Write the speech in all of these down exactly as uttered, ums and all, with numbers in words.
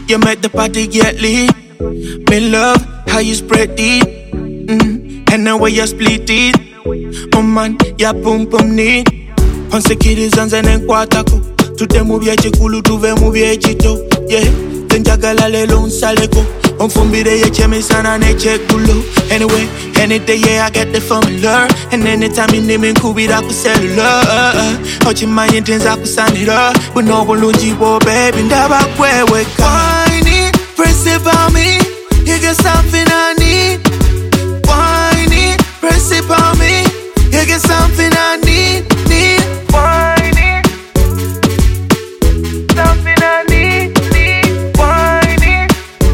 You make the party get lit. Me love how you spread it. Mm. And the way you split it. Oh man, ya pum pum need. Onsekiriza nze nenkwatako. Tutte mu byekikulu tuve mu byekito. Yeah, tenjagala lelo nsaleko. Onfumbire yechemisana nechekulo. Anyway, any day yeah I get the formula. And anytime you name me kubira ku cellular. Ochimanye ntenza kusanira. Buno bulungi bo baby ndaba kwewe. Whiny, press it on me. You get something I need. Whiny, press it on me. You get something I need, need. Whiny, something I need, need. Whiny,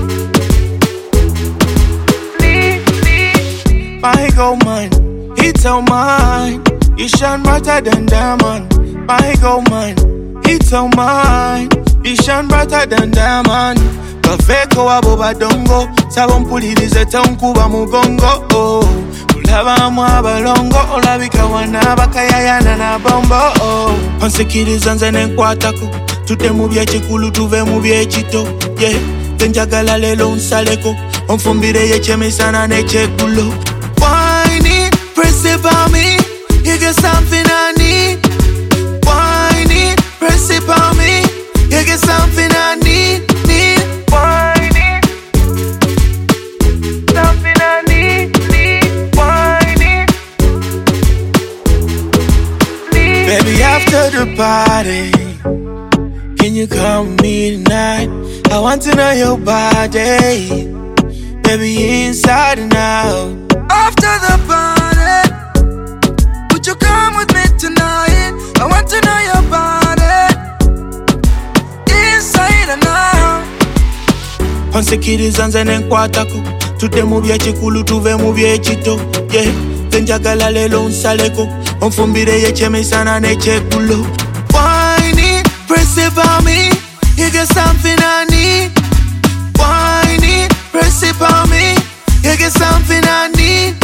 need, need. My gold mine, it's all mine. You shine brighter than diamond. My gold mine, it's all mine. You shine brighter than diamond. Kafeko waboba dongo, sabompulirize tonkuba mugongo. Oh. Olabamu abalongo, olabika wana bakayayana na bombo. Oh. Onsekiriza nze nenkwatako, tutte mu byekikulu tuve mu byekito. Yeah, tenjagala lelo nsaleko, onfumbire yechemisana nechekulo. Whiny, press it on me, you get something I need. Whiny, press it on me, you get something I need, need. Whiny, something I need, need. Whiny, need. Baby, after the party, can you come with me tonight? I want to know your body, baby, inside and out. After the party, would you come with me tonight? I want to know your body, inside and out. Onsekiriza nze nenkwatako, tutte mu byekikulu tuve mu byekito. Yeah, tenjagala lelo nsaleko, onfumbire yechemisana nechekulo. Whiny, press it on me, you get something I need. Whiny, press it on me, you get something I need.